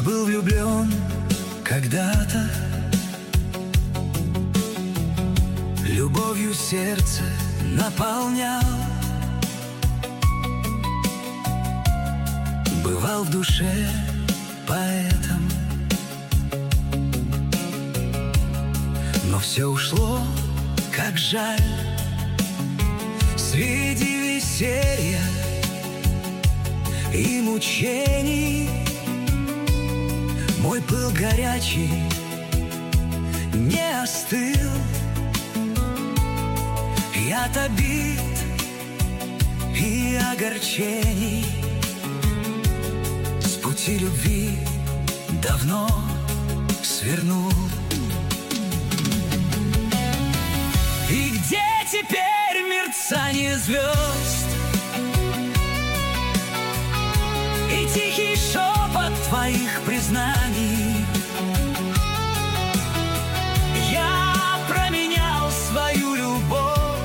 был влюблен когда-то, любовью сердце наполнял, бывал в душе поэтом, но все ушло, как жаль, среди веселья и мучений. Мой пыл горячий не остыл, и от обид и огорчений с пути любви давно свернул. И где теперь мерцание звезд и тихий шепот твоих признаний? Я променял свою любовь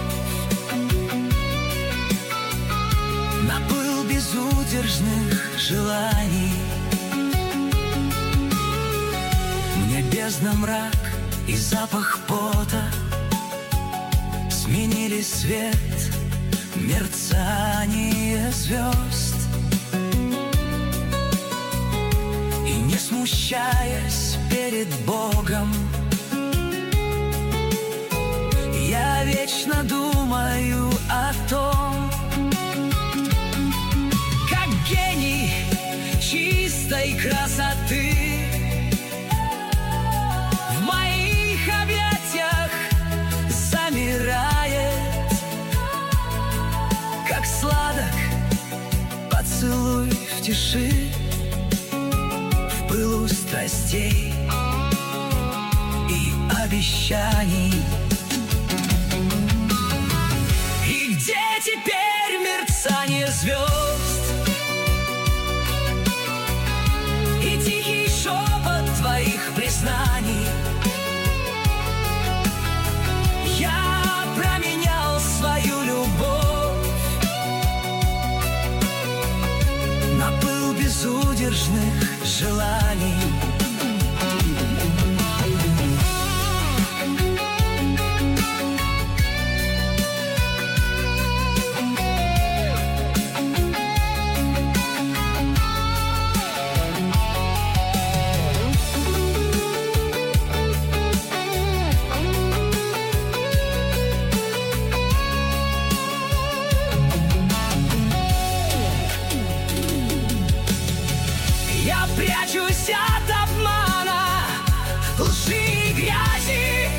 на пыл безудержных желаний. Мне бездна, мрак и запах пота сменили свет, мерцание звезд. И не смущаясь перед Богом, я вечно думаю о том, как гений чистой красоты в моих объятиях замирает, как сладок поцелуй в тиши, в пылу страстей и обещаний. И где теперь мерцание звезд и тихий шепот твоих признаний? Я променял свою любовь на пыл безудержных желаний. Я прячусь от обмана, лжи и грязи,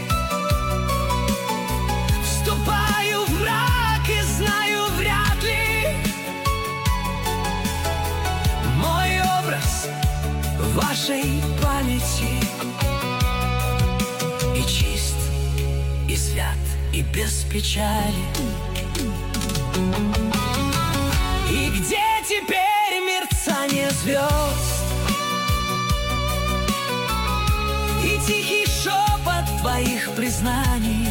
вступаю в мрак и знаю, вряд ли мой образ в вашей памяти и чист, и свят, и без печали. И где теперь мерцание звезд и тихий шепот твоих признаний?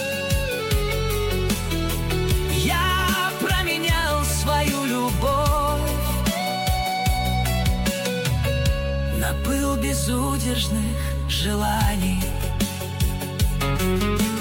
Я променял свою любовь на пыл безудержных желаний.